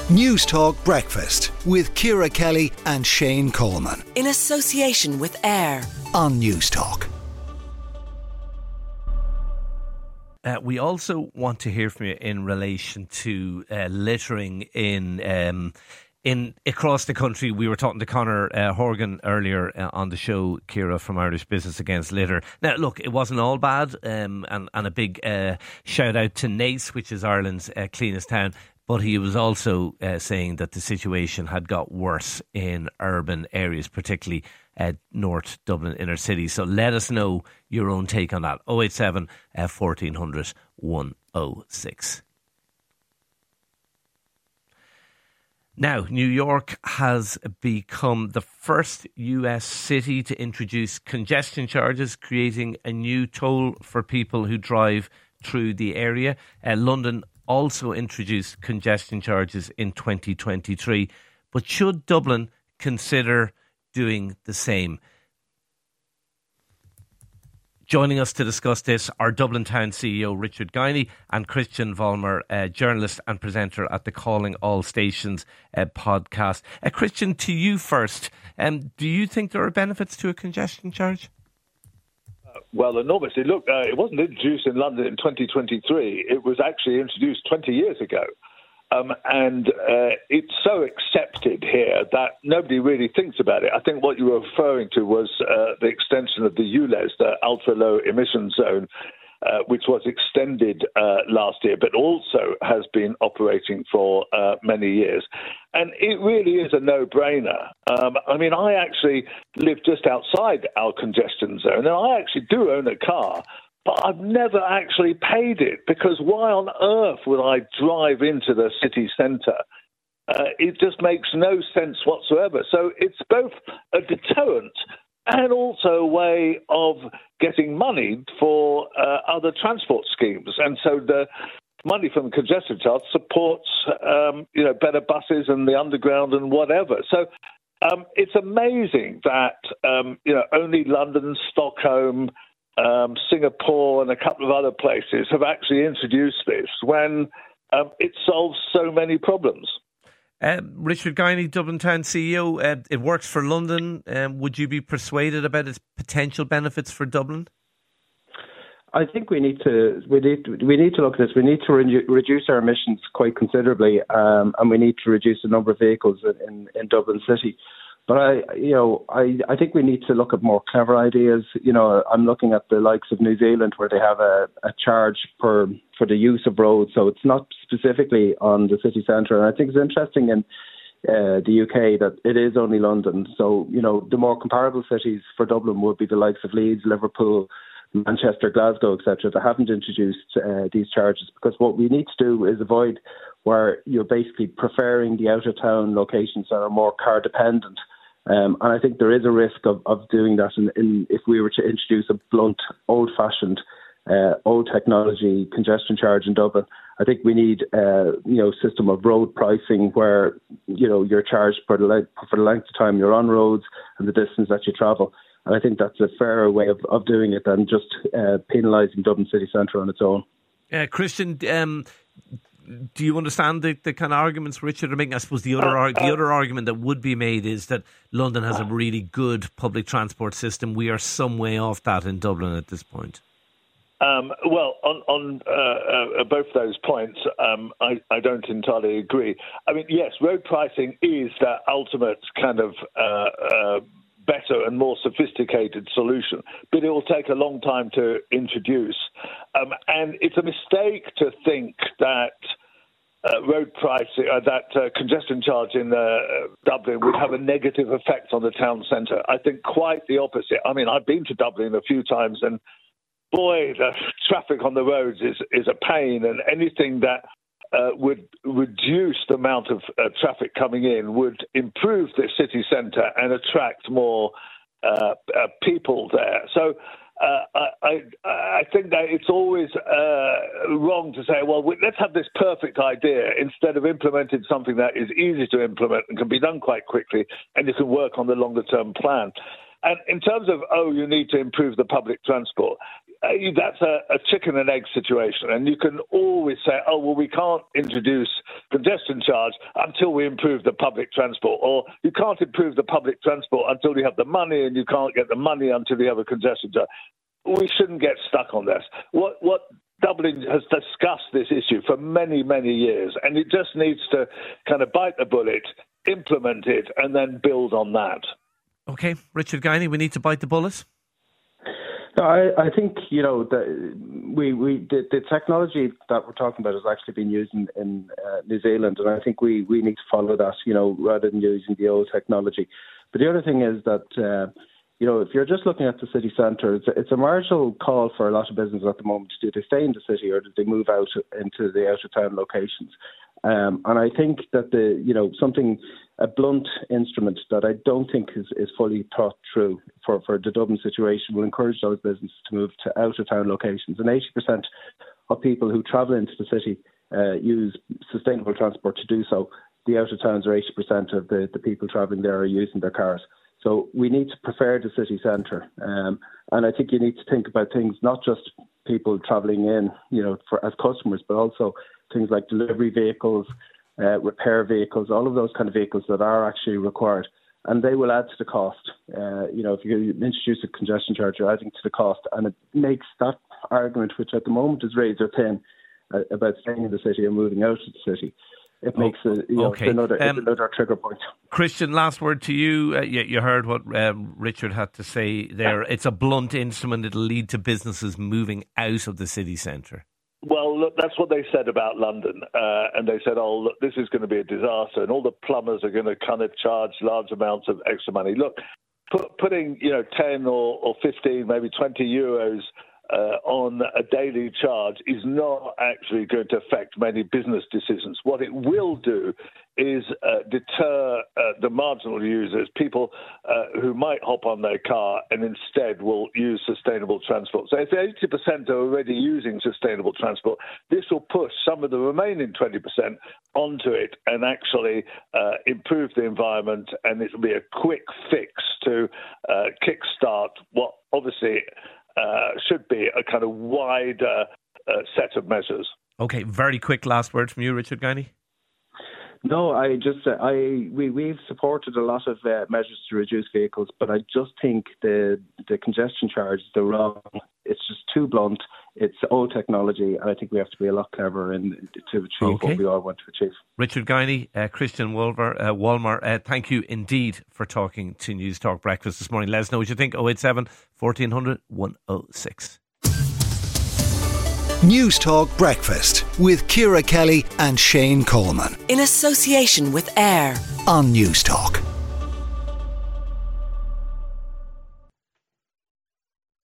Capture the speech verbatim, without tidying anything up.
News Talk Breakfast with Ciara Kelly and Shane Coleman. In association with AIR on News Talk. Uh, we also want to hear from you in relation to uh, littering in um, in across the country. We were talking to Conor uh, Horgan earlier uh, on the show, Ciara, from Irish Business Against Litter. Now, look, it wasn't all bad, um, and, and a big uh, shout out to Naas, which is Ireland's uh, cleanest town. But he was also uh, saying that the situation had got worse in urban areas, particularly uh, North Dublin inner city. So let us know your own take on that. oh eight seven, fourteen hundred, one oh six. Now, New York has become the first U S city to introduce congestion charges, creating a new toll for people who drive through the area. Uh, London also introduced congestion charges in twenty twenty-three. But should Dublin consider doing the same? Joining us to discuss this are Dublin Town C E O Richard Guiney and Christian Vollmer, uh, journalist and presenter at the Calling All Stations uh, podcast. Uh, Christian, to you first. Um, do you think there are benefits to a congestion charge? Well, enormously. Look, uh, it wasn't introduced in London in twenty twenty-three. It was actually introduced twenty years ago. Um, and uh, it's so accepted here that nobody really thinks about it. I think what you were referring to was uh, the extension of the U L E Z, the ultra-low emission zone, uh, which was extended uh, last year, but also has been operating for uh, many years. And it really is a no-brainer. Um, I mean, I actually live just outside our congestion zone, and I actually do own a car, but I've never actually paid it, because why on earth would I drive into the city centre? Uh, it just makes no sense whatsoever. So it's both a deterrent and also a way of getting money for uh, other transport schemes. And so the money from the congestion charge supports, um, you know, better buses and the underground and whatever. So um, it's amazing that, um, you know, only London, Stockholm, um, Singapore and a couple of other places have actually introduced this when um, it solves so many problems. Uh, Richard Guiney, Dublin Town C E O, uh, it works for London. Um, would you be persuaded about its potential benefits for Dublin? I think we need to we need to, we need to look at this. We need to re- reduce our emissions quite considerably, um, and we need to reduce the number of vehicles in, in, in Dublin City. But I, you know, I, I think we need to look at more clever ideas. You know, I'm looking at the likes of New Zealand, where they have a, a charge per for the use of roads, so it's not specifically on the city centre. And I think it's interesting in uh, the U K that it is only London. So, you know, the more comparable cities for Dublin would be the likes of Leeds, Liverpool, Manchester, Glasgow, et cetera, that haven't introduced uh, these charges, because what we need to do is avoid where you're basically preferring the out of town locations that are more car dependent. Um, and I think there is a risk of, of doing that in, in, if we were to introduce a blunt, old-fashioned, uh, old technology congestion charge in Dublin. I think we need uh, you know, system of road pricing where, you know, you're charged for the, length, for the length of time you're on roads and the distance that you travel. And I think that's a fairer way of, of doing it than just uh, penalising Dublin city centre on its own. Uh, Christian, um, do you understand the, the kind of arguments Richard are making? I suppose the other uh, the other argument that would be made is that London has a really good public transport system. We are some way off that in Dublin at this point. Um, well, on, on uh, uh, both those points, um, I, I don't entirely agree. I mean, yes, road pricing is the ultimate kind of uh, uh, better and more sophisticated solution, but it will take a long time to introduce. Um, and it's a mistake to think that uh, road pricing, uh, that uh, congestion charge in uh, Dublin would have a negative effect on the town centre. I think quite the opposite. I mean, I've been to Dublin a few times, and boy, the traffic on the roads is, is a pain, and anything that Uh, would reduce the amount of uh, traffic coming in, would improve the city centre and attract more uh, uh, people there. So uh, I, I think that it's always uh, wrong to say, well, let's have this perfect idea instead of implementing something that is easy to implement and can be done quite quickly, and you can work on the longer term plan. And in terms of, oh, you need to improve the public transport, uh, that's a, a chicken and egg situation. And you can always say, oh, well, we can't introduce congestion charge until we improve the public transport. Or you can't improve the public transport until you have the money, and you can't get the money until you have a congestion charge. We shouldn't get stuck on this. What what Dublin has discussed this issue for many, many years, and it just needs to kind of bite the bullet, implement it, and then build on that. Okay, Richard Guiney, we need to bite the bullet. No, I, I think, you know, the, we, we the, the technology that we're talking about has actually been used in, in uh, New Zealand, and I think we, we need to follow that, you know, rather than using the old technology. But the other thing is that, uh, you know, if you're just looking at the city centre, it's a, it's a marginal call for a lot of businesses at the moment. Do they stay in the city, or do they move out into the out-of-town locations? Um, and I think that the, you know, something, a blunt instrument that I don't think is, is fully thought through for, for the Dublin situation will encourage those businesses to move to out-of-town locations. And eighty percent of people who travel into the city uh, use sustainable transport to do so. The out-of-towns are eighty percent of the, the people travelling there are using their cars. So we need to prefer the city centre. Um, and I think you need to think about things, not just people travelling in, you know, for as customers, but also things like delivery vehicles, uh, repair vehicles, all of those kind of vehicles that are actually required. And they will add to the cost. Uh, you know, if you introduce a congestion charge, you're adding to the cost. And it makes that argument, which at the moment is razor thin, uh, about staying in the city and moving out of the city. It makes a, you know, okay. it's another, um, it's another trigger point. Christian, last word to you. Uh, you, you heard what um, Richard had to say there. Yeah. It's a blunt instrument. It'll lead to businesses moving out of the city centre. Well, look, that's what they said about London. Uh, and they said, oh, look, this is going to be a disaster, and all the plumbers are going to kind of charge large amounts of extra money. Look, put, putting, you know, ten or, or fifteen, maybe twenty euros Uh, on a daily charge is not actually going to affect many business decisions. What it will do is uh, deter uh, the marginal users, people uh, who might hop on their car and instead will use sustainable transport. So if eighty percent are already using sustainable transport, this will push some of the remaining twenty percent onto it and actually uh, improve the environment, and it will be a quick fix to uh, kickstart what obviously Uh, should be a kind of wider uh, set of measures. Okay, very quick last word from you, Richard Guiney. No, I just uh, I we we've supported a lot of uh, measures to reduce vehicles, but I just think the the congestion charge is the wrong. It's just too blunt. It's old technology, and I think we have to be a lot cleverer in to achieve okay. what we all want to achieve. Richard Guiney, uh, Christian Wolver, uh, Walmer, uh, thank you indeed for talking to News Talk Breakfast this morning. Let us know what you think. oh eight seven, fourteen hundred, one oh six. News Talk Breakfast with Ciara Kelly and Shane Coleman. In association with AIR on News Talk.